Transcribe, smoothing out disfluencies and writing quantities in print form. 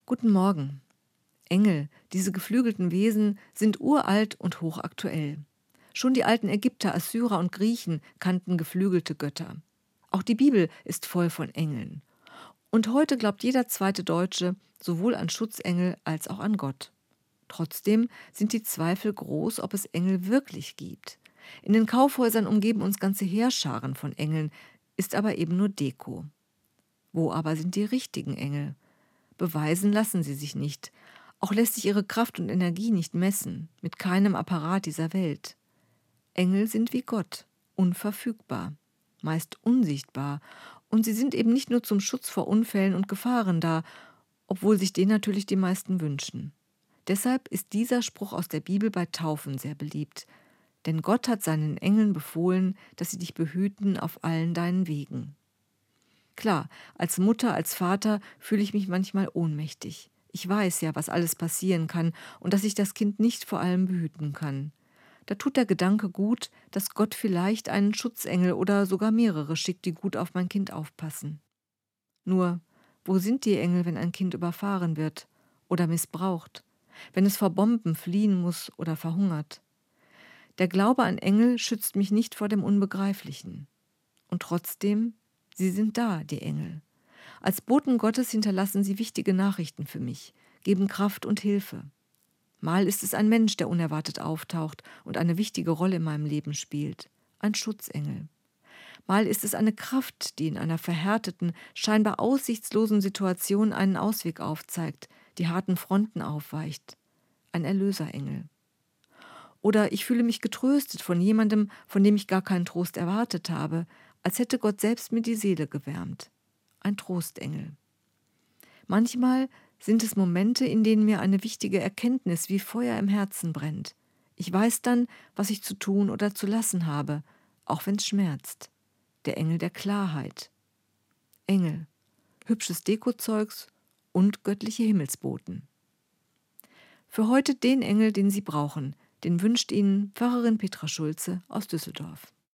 Guten Morgen. Engel, diese geflügelten Wesen, sind uralt und hochaktuell. Schon die alten Ägypter, Assyrer und Griechen kannten geflügelte Götter. Auch die Bibel ist voll von Engeln. Und heute glaubt jeder zweite Deutsche sowohl an Schutzengel als auch an Gott. Trotzdem sind die Zweifel groß, ob es Engel wirklich gibt. In den Kaufhäusern umgeben uns ganze Heerscharen von Engeln, ist aber eben nur Deko. Wo aber sind die richtigen Engel? Beweisen lassen sie sich nicht. Auch lässt sich ihre Kraft und Energie nicht messen, mit keinem Apparat dieser Welt. Engel sind wie Gott, unverfügbar, meist unsichtbar, und sie sind eben nicht nur zum Schutz vor Unfällen und Gefahren da, obwohl sich den natürlich die meisten wünschen. Deshalb ist dieser Spruch aus der Bibel bei Taufen sehr beliebt. Denn Gott hat seinen Engeln befohlen, dass sie dich behüten auf allen deinen Wegen. Klar, als Mutter, als Vater fühle ich mich manchmal ohnmächtig. Ich weiß ja, was alles passieren kann und dass ich das Kind nicht vor allem behüten kann. Da tut der Gedanke gut, dass Gott vielleicht einen Schutzengel oder sogar mehrere schickt, die gut auf mein Kind aufpassen. Nur, wo sind die Engel, wenn ein Kind überfahren wird oder missbraucht, wenn es vor Bomben fliehen muss oder verhungert? Der Glaube an Engel schützt mich nicht vor dem Unbegreiflichen. Und trotzdem, sie sind da, die Engel. Als Boten Gottes hinterlassen sie wichtige Nachrichten für mich, geben Kraft und Hilfe. Mal ist es ein Mensch, der unerwartet auftaucht und eine wichtige Rolle in meinem Leben spielt, ein Schutzengel. Mal ist es eine Kraft, die in einer verhärteten, scheinbar aussichtslosen Situation einen Ausweg aufzeigt, die harten Fronten aufweicht, ein Erlöserengel. Oder ich fühle mich getröstet von jemandem, von dem ich gar keinen Trost erwartet habe, als hätte Gott selbst mir die Seele gewärmt. Ein Trostengel. Manchmal sind es Momente, in denen mir eine wichtige Erkenntnis wie Feuer im Herzen brennt. Ich weiß dann, was ich zu tun oder zu lassen habe, auch wenn es schmerzt. Der Engel der Klarheit. Engel, hübsches Dekozeugs und göttliche Himmelsboten. Für heute den Engel, den Sie brauchen, den wünscht Ihnen Pfarrerin Petra Schulze aus Düsseldorf.